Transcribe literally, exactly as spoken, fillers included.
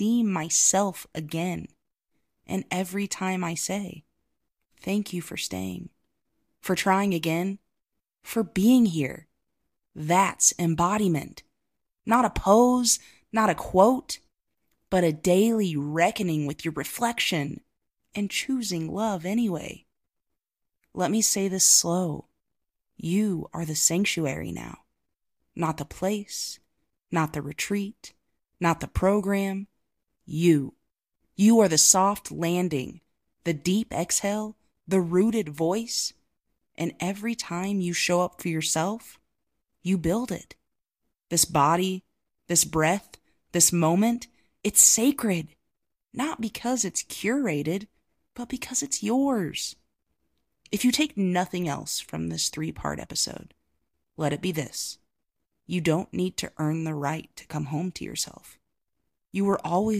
redeem myself again. And every time I say, thank you for staying, for trying again, for being here, that's embodiment. Not a pose, not a quote, but a daily reckoning with your reflection and choosing love anyway. Let me say this slow. You are the sanctuary now. Not the place, not the retreat, not the program. You. You are the soft landing, the deep exhale, the rooted voice. And every time you show up for yourself, you build it. This body, this breath, this moment, it's sacred. Not because it's curated, but because it's yours. If you take nothing else from this three-part episode, let it be this. You don't need to earn the right to come home to yourself. You were always